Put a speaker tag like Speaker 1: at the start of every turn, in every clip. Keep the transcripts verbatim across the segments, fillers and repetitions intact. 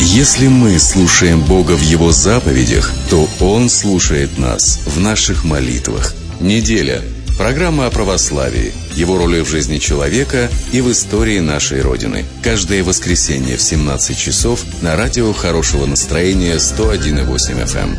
Speaker 1: Если мы слушаем Бога в Его заповедях, то Он слушает нас в наших молитвах. Неделя. Программа о православии, его роли в жизни человека и в истории нашей Родины. Каждое воскресенье в семнадцать часов на радио хорошего настроения сто один и восемь эф эм.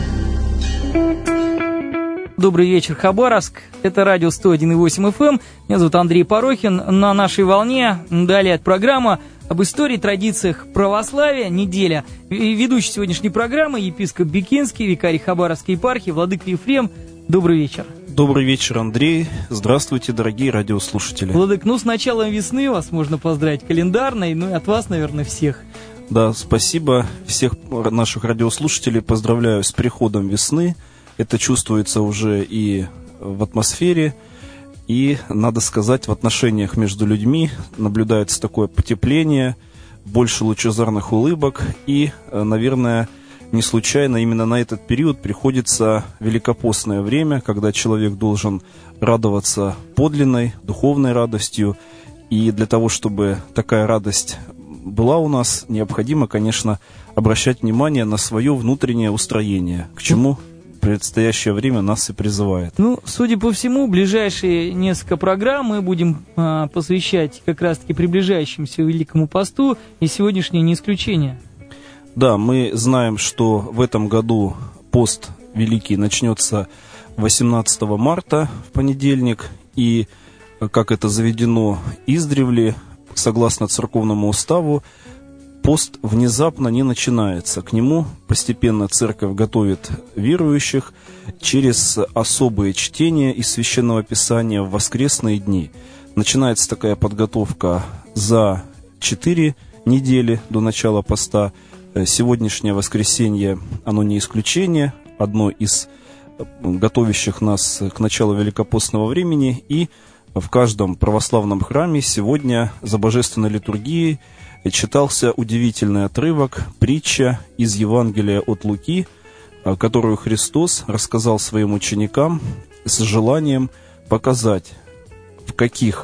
Speaker 2: Добрый вечер, Хабаровск. Это радио сто один и восемь эф эм. Меня зовут Андрей Порохин. На нашей волне далее программа об истории, традициях православия, неделя. Ведущий сегодняшней программы епископ Бикинский, викарий Хабаровской епархии, владыка Ефрем. Добрый вечер.
Speaker 3: Добрый вечер, Андрей. Здравствуйте, дорогие радиослушатели.
Speaker 2: Владык, ну с началом весны вас можно поздравить календарной, ну и от вас, наверное, всех.
Speaker 3: Да, спасибо. Всех наших радиослушателей поздравляю с приходом весны. Это чувствуется уже и в атмосфере, и, надо сказать, в отношениях между людьми наблюдается такое потепление, больше лучезарных улыбок, и, наверное, не случайно именно на этот период приходится великопостное время, когда человек должен радоваться подлинной, духовной радостью, и для того, чтобы такая радость была у нас, необходимо, конечно, обращать внимание на свое внутреннее устроение, к чему предстоящее время нас и призывает.
Speaker 2: Ну, судя по всему, ближайшие несколько программ мы будем а, посвящать как раз-таки приближающемуся Великому посту, и сегодняшнее не исключение.
Speaker 3: Да, мы знаем, что в этом году пост Великий начнется восемнадцатого марта, в понедельник, и, как это заведено издревле, согласно церковному уставу, пост внезапно не начинается. К нему постепенно церковь готовит верующих через особые чтения из Священного Писания в воскресные дни. Начинается такая подготовка за четыре недели до начала поста. Сегодняшнее воскресенье, оно не исключение, одно из готовящих нас к началу великопостного времени. И в каждом православном храме сегодня за божественной литургией читался удивительный отрывок, притча из Евангелия от Луки, которую Христос рассказал своим ученикам с желанием показать, в каких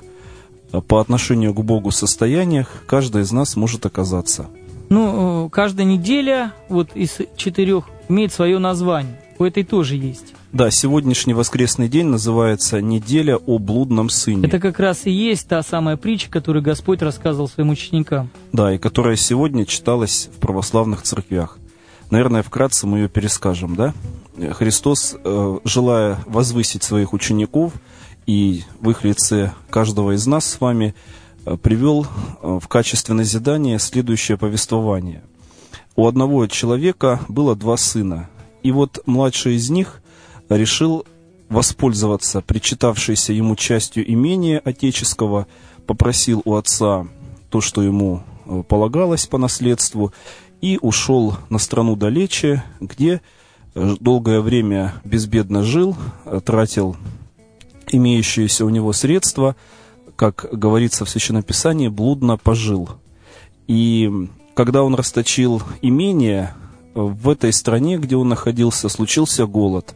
Speaker 3: по отношению к Богу состояниях каждый из нас может оказаться.
Speaker 2: Ну, каждая неделя вот из четырех имеет свое название. У этой тоже есть.
Speaker 3: Да, сегодняшний воскресный день называется «Неделя о блудном сыне».
Speaker 2: Это как раз и есть та самая притча, которую Господь рассказывал своим ученикам.
Speaker 3: Да, и которая сегодня читалась в православных церквях. Наверное, вкратце мы ее перескажем, да? Христос, желая возвысить своих учеников и в их лице каждого из нас с вами, привел в качестве назидания следующее повествование. У одного человека было два сына, и вот младший из них решил воспользоваться причитавшейся ему частью имения отеческого, попросил у отца то, что ему полагалось по наследству, и ушел на страну далече, где долгое время безбедно жил, тратил имеющиеся у него средства, как говорится в Священном Писании, блудно пожил. И когда он расточил имение, в этой стране, где он находился, случился голод.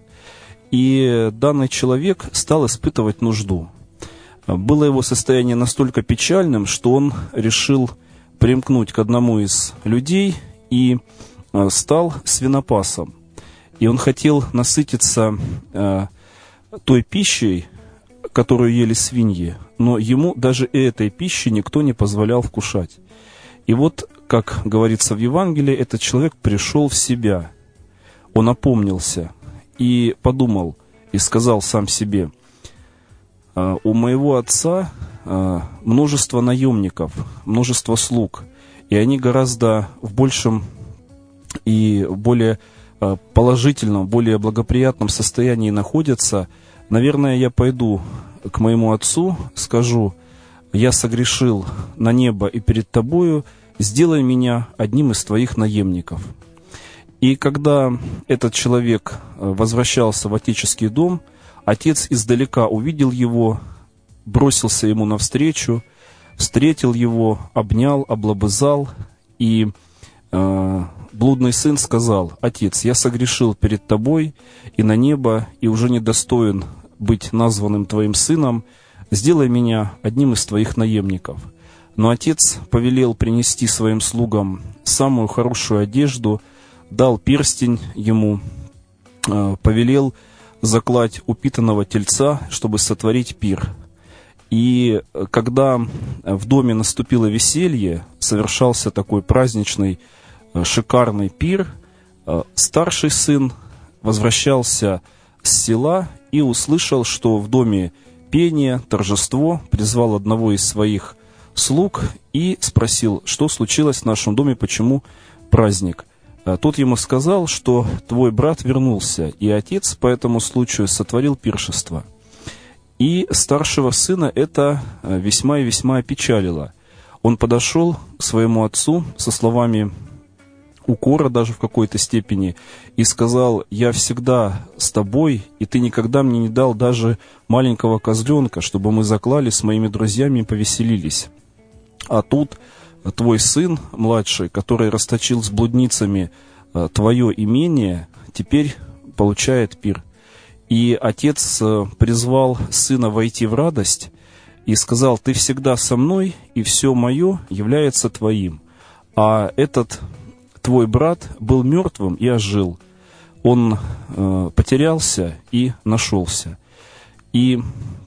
Speaker 3: И данный человек стал испытывать нужду. Было его состояние настолько печальным, что он решил примкнуть к одному из людей и стал свинопасом. И он хотел насытиться э, той пищей, которую ели свиньи, но ему даже этой пищи никто не позволял вкушать. И вот, как говорится в Евангелии, этот человек пришел в себя. Он опомнился и подумал, и сказал сам себе: у моего отца множество наемников, множество слуг, и они гораздо в большем и более положительном, более благоприятном состоянии находятся. Наверное, я пойду к моему отцу, скажу: я согрешил на небо и перед тобою, сделай меня одним из твоих наемников. И когда этот человек возвращался в отеческий дом, отец издалека увидел его, бросился ему навстречу, встретил его, обнял, облобызал, и э, блудный сын сказал: отец, я согрешил перед тобой и на небо, и уже недостоин быть названным твоим сыном, сделай меня одним из твоих наемников. Но отец повелел принести своим слугам самую хорошую одежду, дал перстень ему, повелел заклать упитанного тельца, чтобы сотворить пир. И когда в доме наступило веселье, совершался такой праздничный, шикарный пир, старший сын возвращался с села и услышал, что в доме пение, торжество, призвал одного из своих слуг и спросил, что случилось в нашем доме, почему праздник. Тот ему сказал, что твой брат вернулся, и отец по этому случаю сотворил пиршество. И старшего сына это весьма и весьма опечалило. Он подошел к своему отцу со словами укора даже в какой-то степени и сказал: «Я всегда с тобой, и ты никогда мне не дал даже маленького козленка, чтобы мы заклали с моими друзьями и повеселились. А тут твой сын младший, который расточил с блудницами твое имение, теперь получает пир». И отец призвал сына войти в радость и сказал: «Ты всегда со мной, и все мое является твоим. А этот твой брат был мертвым и ожил. Он э, потерялся и нашелся». И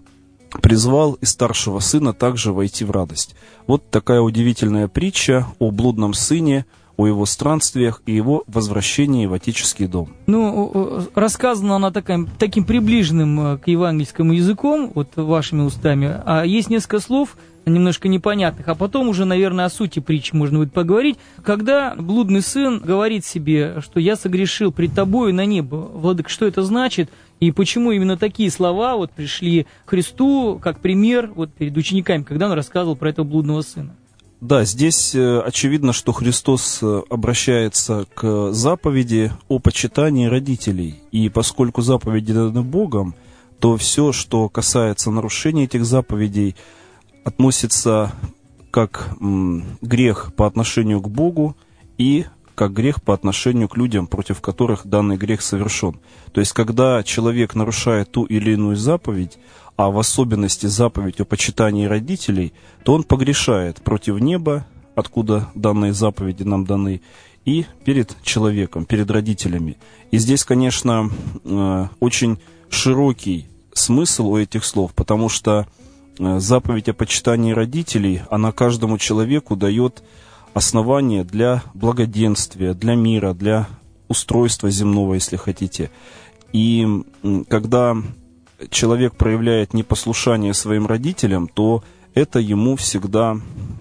Speaker 3: призвал и старшего сына также войти в радость. Вот такая удивительная притча о блудном сыне, о его странствиях и его возвращении в отеческий дом.
Speaker 2: Ну, рассказана она таким, таким приближенным к евангельскому языком, вот вашими устами, а есть несколько слов немножко непонятных, а потом уже, наверное, о сути притчи можно будет поговорить. Когда блудный сын говорит себе, что «я согрешил пред тобою на небо», Владыка, что это значит? И почему именно такие слова вот пришли к Христу как пример вот перед учениками, когда он рассказывал про этого блудного сына?
Speaker 3: Да, здесь очевидно, что Христос обращается к заповеди о почитании родителей. И поскольку заповеди даны Богом, то все, что касается нарушения этих заповедей, относится как м, грех по отношению к Богу и как грех по отношению к людям, против которых данный грех совершен. То есть, когда человек нарушает ту или иную заповедь, а в особенности заповедь о почитании родителей, то он погрешает против неба, откуда данные заповеди нам даны, и перед человеком, перед родителями. И здесь, конечно, очень широкий смысл у этих слов, потому что заповедь о почитании родителей, она каждому человеку дает основание для благоденствия, для мира, для устройства земного, если хотите. И когда человек проявляет непослушание своим родителям, то это ему всегда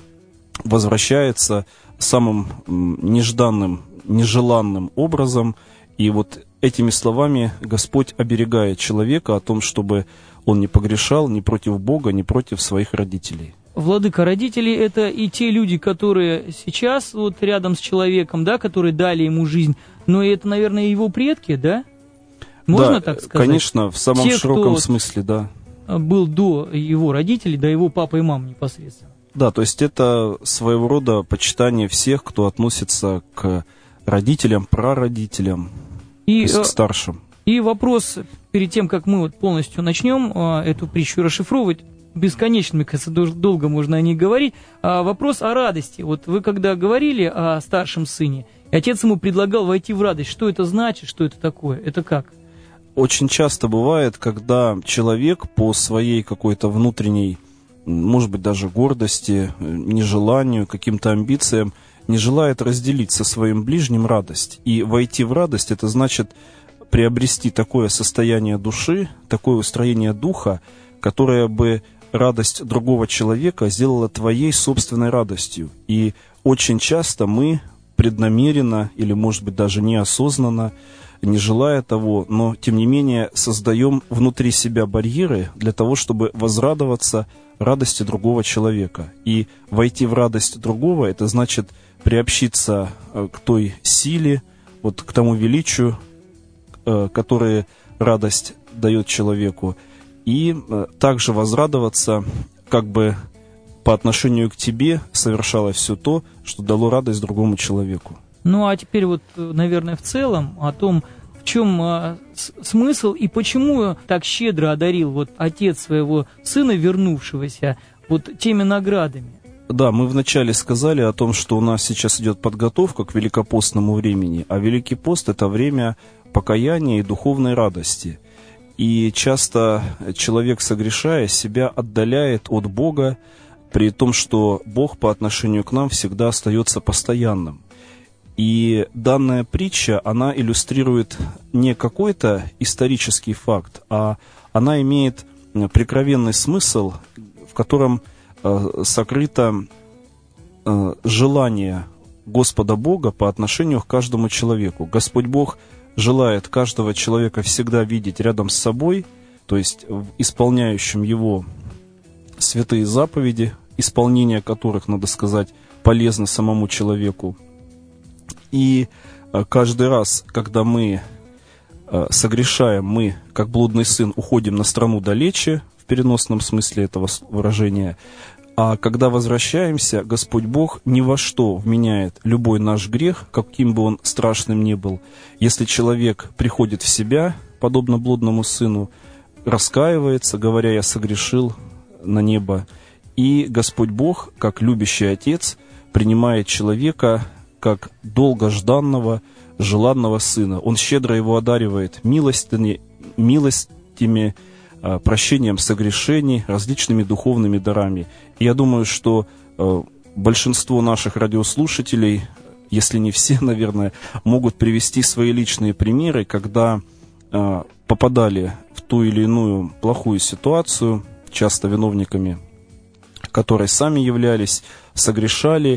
Speaker 3: возвращается самым нежданным, нежеланным образом. И вот этими словами Господь оберегает человека о том, чтобы он не погрешал ни против Бога, ни против своих родителей.
Speaker 2: Владыка, родители — это и те люди, которые сейчас вот рядом с человеком, да, которые дали ему жизнь, но это, наверное, его предки, да? Можно
Speaker 3: да,
Speaker 2: так сказать?
Speaker 3: Конечно, в самом
Speaker 2: те,
Speaker 3: широком
Speaker 2: кто
Speaker 3: смысле, да.
Speaker 2: Был до его родителей, до его папы и мамы непосредственно.
Speaker 3: Да, то есть это своего рода почитание всех, кто относится к родителям, прародителям,
Speaker 2: и,
Speaker 3: то есть к старшим.
Speaker 2: И вопрос, перед тем, как мы вот полностью начнем а, эту притчу расшифровывать, бесконечно, мне кажется, долго можно о ней говорить, а, вопрос о радости. Вот вы когда говорили о старшем сыне, и отец ему предлагал войти в радость, что это значит, что это такое, это как?
Speaker 3: Очень часто бывает, когда человек по своей какой-то внутренней, может быть, даже гордости, нежеланию, каким-то амбициям, не желает разделить со своим ближним радость. И войти в радость — это значит приобрести такое состояние души, такое устроение духа, которое бы радость другого человека сделала твоей собственной радостью. И очень часто мы преднамеренно, или, может быть, даже неосознанно, не желая того, но, тем не менее, создаем внутри себя барьеры для того, чтобы возрадоваться радости другого человека. И войти в радость другого — это значит приобщиться к той силе, вот к тому величию, которое радость дает человеку, и также возрадоваться, как бы по отношению к тебе совершалось все то, что дало радость другому человеку.
Speaker 2: Ну, а теперь вот, наверное, в целом о том, в чем а, с- смысл и почему так щедро одарил вот отец своего сына, вернувшегося, вот теми наградами.
Speaker 3: Да, мы вначале сказали о том, что у нас сейчас идет подготовка к великопостному времени, а Великий пост – это время покаяния и духовной радости. И часто человек, согрешая, себя отдаляет от Бога, при том, что Бог по отношению к нам всегда остается постоянным. И данная притча, она иллюстрирует не какой-то исторический факт, а она имеет прикровенный смысл, в котором э, сокрыто э, желание Господа Бога по отношению к каждому человеку. Господь Бог желает каждого человека всегда видеть рядом с собой, то есть исполняющим Его святые заповеди, исполнение которых, надо сказать, полезно самому человеку. И каждый раз, когда мы согрешаем, мы, как блудный сын, уходим на страну далече, в переносном смысле этого выражения, а когда возвращаемся, Господь Бог ни во что вменяет любой наш грех, каким бы он страшным ни был. Если человек приходит в себя, подобно блудному сыну, раскаивается, говоря: «Я согрешил на небо», и Господь Бог, как любящий Отец, принимает человека как долгожданного, желанного сына. Он щедро его одаривает милостями, милостями, прощением согрешений, различными духовными дарами. И я думаю, что большинство наших радиослушателей, если не все, наверное, могут привести свои личные примеры, когда попадали в ту или иную плохую ситуацию, часто виновниками которой сами являлись, согрешали,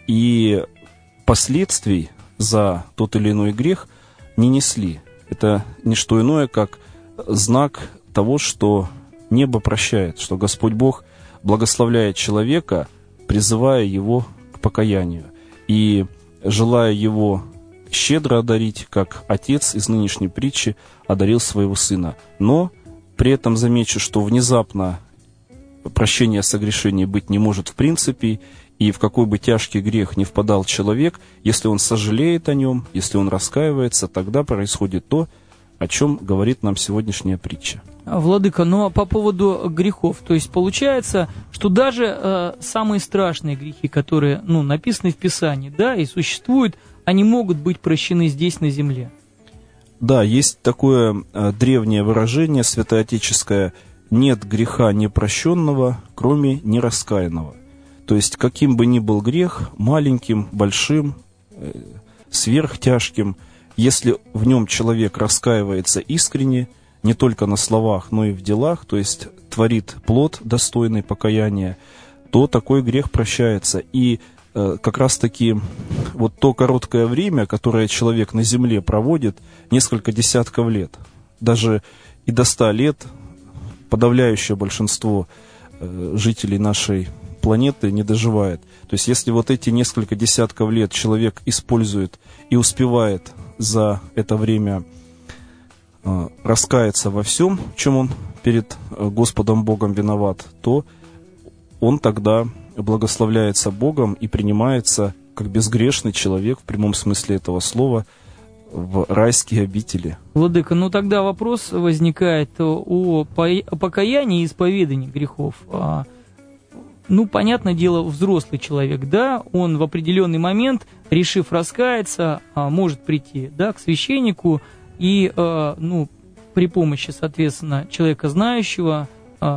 Speaker 3: и последствий за тот или иной грех не несли. Это не что иное, как знак того, что небо прощает, что Господь Бог благословляет человека, призывая его к покаянию и желая его щедро одарить, как Отец из нынешней притчи одарил своего Сына. Но при этом замечу, что внезапно прощения согрешений быть не может в принципе, и в какой бы тяжкий грех не впадал человек, если он сожалеет о нем, если он раскаивается, тогда происходит то, о чем говорит нам сегодняшняя притча.
Speaker 2: Владыка, ну а по поводу грехов, то есть получается, что даже э, самые страшные грехи, которые, ну, написаны в Писании, да, и существуют, они могут быть прощены здесь, на земле.
Speaker 3: Да, есть такое э, древнее выражение святоотеческое: «Нет греха непрощенного, кроме нераскаянного». То есть, каким бы ни был грех, маленьким, большим, э, сверхтяжким, если в нем человек раскаивается искренне, не только на словах, но и в делах, то есть творит плод, достойный покаяния, то такой грех прощается. И э, как раз-таки вот то короткое время, которое человек на земле проводит, несколько десятков лет, даже и до ста лет, подавляющее большинство э, жителей нашей планеты не доживает. То есть если вот эти несколько десятков лет человек использует и успевает за это время э, раскаяться во всем, в чем он перед э, Господом Богом виноват, то он тогда благословляется Богом и принимается как безгрешный человек в прямом смысле этого слова в райские обители.
Speaker 2: Владыка, ну тогда вопрос возникает о, о покаянии и исповедании грехов. Ну, понятное дело, взрослый человек, да, он в определенный момент, решив раскаяться, может прийти, да, к священнику и, ну, при помощи, соответственно, человека знающего,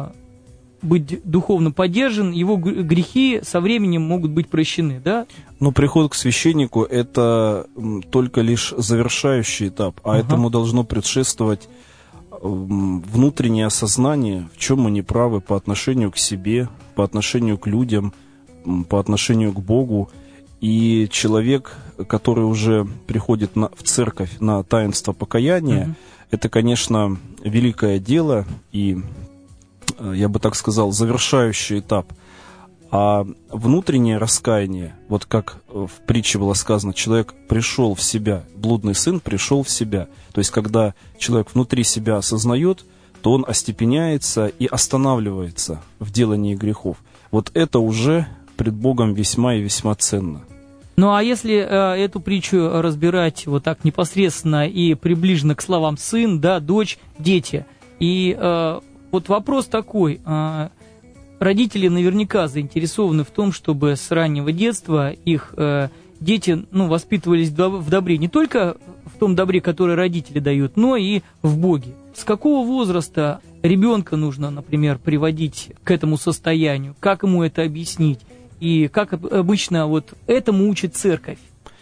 Speaker 2: быть духовно поддержан, его грехи со временем могут быть прощены, да?
Speaker 3: Но приход к священнику – это только лишь завершающий этап, а ага. этому должно предшествовать внутреннее осознание, в чем мы неправы по отношению к себе, по отношению к людям, по отношению к Богу. И человек, который уже приходит на, в церковь на таинство покаяния, mm-hmm. это, конечно, великое дело и, я бы так сказал, завершающий этап. А внутреннее раскаяние, вот как в притче было сказано, человек пришел в себя, блудный сын пришел в себя. То есть, когда человек внутри себя осознает, то он остепеняется и останавливается в делании грехов. Вот это уже пред Богом весьма и весьма ценно.
Speaker 2: Ну а если э, эту притчу разбирать вот так непосредственно и приближенно к словам сын, да, дочь, дети, и э, вот вопрос такой... Э, родители наверняка заинтересованы в том, чтобы с раннего детства их э, дети, ну, воспитывались в добре, не только в том добре, которое родители дают, но и в Боге. С какого возраста ребенка нужно, например, приводить к этому состоянию? Как ему это объяснить? И как обычно вот этому учит церковь?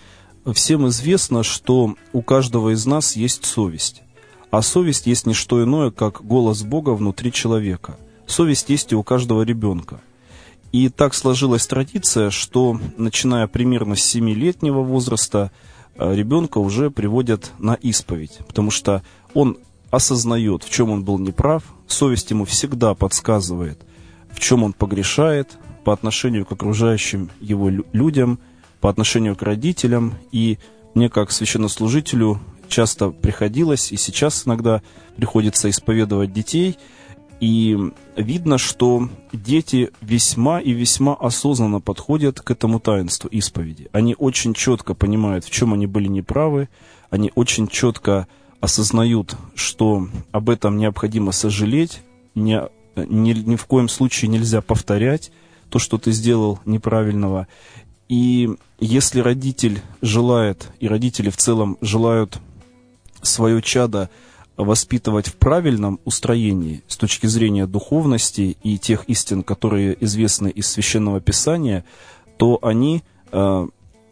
Speaker 3: Всем известно, что у каждого из нас есть совесть. А совесть есть не что иное, как голос Бога внутри человека. Совесть есть и у каждого ребенка. И так сложилась традиция, что, начиная примерно с семилетнего возраста, ребенка уже приводят на исповедь, потому что он осознает, в чем он был неправ, совесть ему всегда подсказывает, в чем он погрешает по отношению к окружающим его людям, по отношению к родителям. И мне, как священнослужителю, часто приходилось, и сейчас иногда приходится исповедовать детей, и видно, что дети весьма и весьма осознанно подходят к этому таинству исповеди. Они очень четко понимают, в чем они были неправы, они очень четко осознают, что об этом необходимо сожалеть, ни, ни, ни в коем случае нельзя повторять то, что ты сделал неправильного. И если родитель желает, и родители в целом желают свое чадо воспитывать в правильном устроении с точки зрения духовности и тех истин, которые известны из Священного Писания, то они э,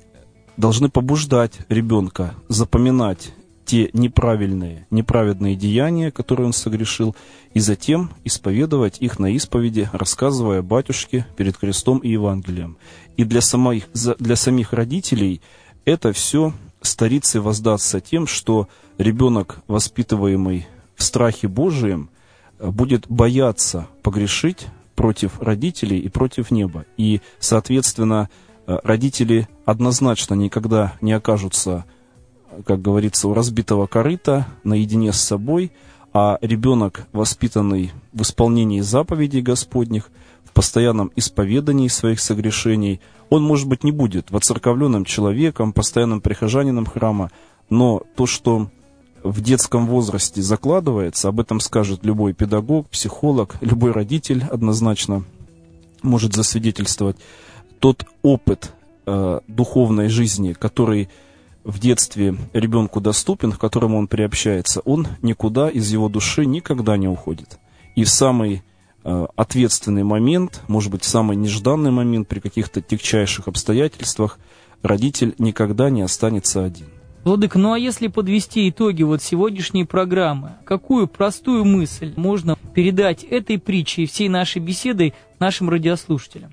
Speaker 3: должны побуждать ребенка запоминать те неправильные, неправедные деяния, которые он согрешил, и затем исповедовать их на исповеди, рассказывая батюшке перед крестом и Евангелием. И для самих, для самих родителей это все старится воздастся тем, что ребенок, воспитываемый в страхе Божием, будет бояться погрешить против родителей и против неба. И, соответственно, родители однозначно никогда не окажутся, как говорится, у разбитого корыта, наедине с собой, а ребенок, воспитанный в исполнении заповедей Господних, в постоянном исповедании своих согрешений, он, может быть, не будет воцерковленным человеком, постоянным прихожанином храма, но то, что в детском возрасте закладывается, об этом скажет любой педагог, психолог, любой родитель однозначно может засвидетельствовать, тот опыт э, духовной жизни, который в детстве ребенку доступен, к которому он приобщается, он никуда из его души никогда не уходит. И в самый э, ответственный момент, может быть, в самый нежданный момент, при каких-то тягчайших обстоятельствах, родитель никогда не останется один.
Speaker 2: Владыка, ну а если подвести итоги вот сегодняшней программы, какую простую мысль можно передать этой притчей и всей нашей беседой нашим радиослушателям?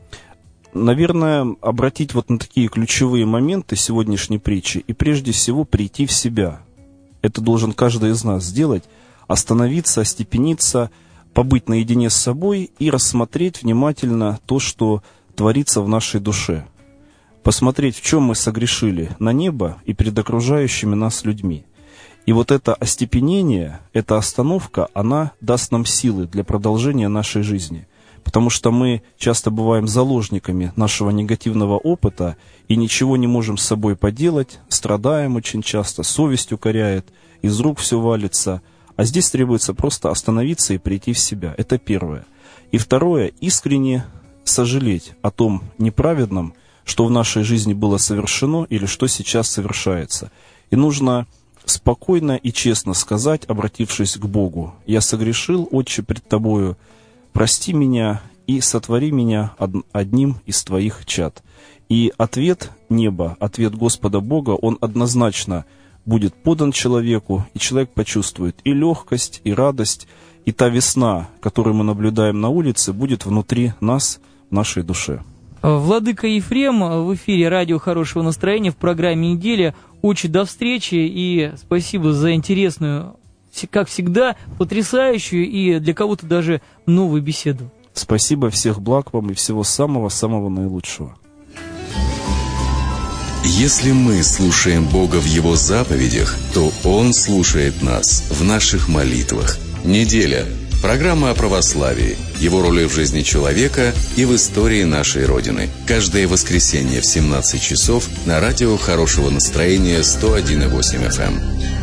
Speaker 3: Наверное, обратить вот на такие ключевые моменты сегодняшней притчи и прежде всего прийти в себя. Это должен каждый из нас сделать, остановиться, остепениться, побыть наедине с собой и рассмотреть внимательно то, что творится в нашей душе. Посмотреть, в чем мы согрешили на небо и перед окружающими нас людьми. И вот это остепенение, эта остановка, она даст нам силы для продолжения нашей жизни. Потому что мы часто бываем заложниками нашего негативного опыта и ничего не можем с собой поделать, страдаем очень часто, совесть укоряет, из рук все валится. А здесь требуется просто остановиться и прийти в себя. Это первое. И второе, искренне сожалеть о том неправедном, что в нашей жизни было совершено или что сейчас совершается. И нужно спокойно и честно сказать, обратившись к Богу: «Я согрешил, Отче, пред Тобою, прости меня и сотвори меня одним из Твоих чад». И ответ неба, ответ Господа Бога, он однозначно будет подан человеку, и человек почувствует и легкость, и радость, и та весна, которую мы наблюдаем на улице, будет внутри нас, в нашей душе.
Speaker 2: Владыка Ефрем в эфире радио «Хорошего настроения» в программе «Неделя». Очень до встречи и спасибо за интересную, как всегда, потрясающую и для кого-то даже новую беседу.
Speaker 3: Спасибо, всех благ вам и всего самого-самого наилучшего.
Speaker 1: Если мы слушаем Бога в Его заповедях, то Он слушает нас в наших молитвах. Неделя. Программа о православии, его роли в жизни человека и в истории нашей Родины. Каждое воскресенье в семнадцать часов на радио «Хорошего настроения» сто один и восемь эф эм.